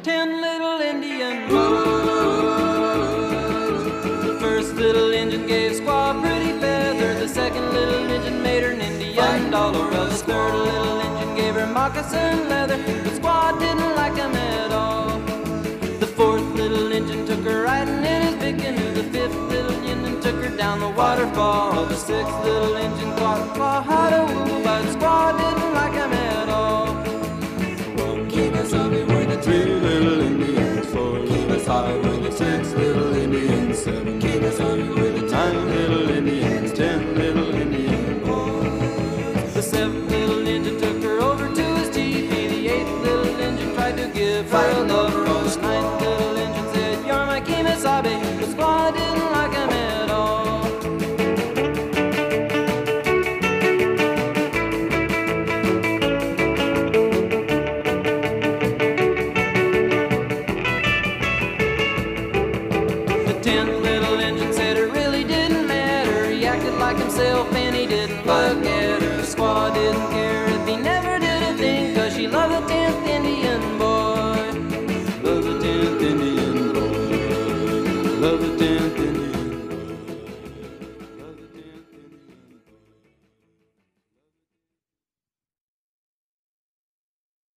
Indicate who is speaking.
Speaker 1: 10 little Indian mothers. The first little engine gave Squaw a pretty feather. The second little engine made her an Indian dollar. Well, the third little engine gave her moccasin leather, but Squaw didn't like him at all. The fourth little engine took her riding in his big canoe. The fifth little engine took her down the waterfall. The sixth little engine taught Squaw how to woo, but Squaw didn't like him at all.
Speaker 2: Kemosabe were the 3 little Indians, 4 little 5 were the 6 little Indians, 7 Kemosabe were the 9 little Indians, 10 little Indian boys.
Speaker 1: The seventh little engine took her over to his teepee. The eighth little engine tried to give her a lover. The ninth little engine said, "You're my Kemosabe," but Squaw didn't like him at all. The 10th little engine said it really didn't matter. He acted like himself and he didn't look at her. Squaw didn't care if he never did a thing, 'cause she loved the 10th engine.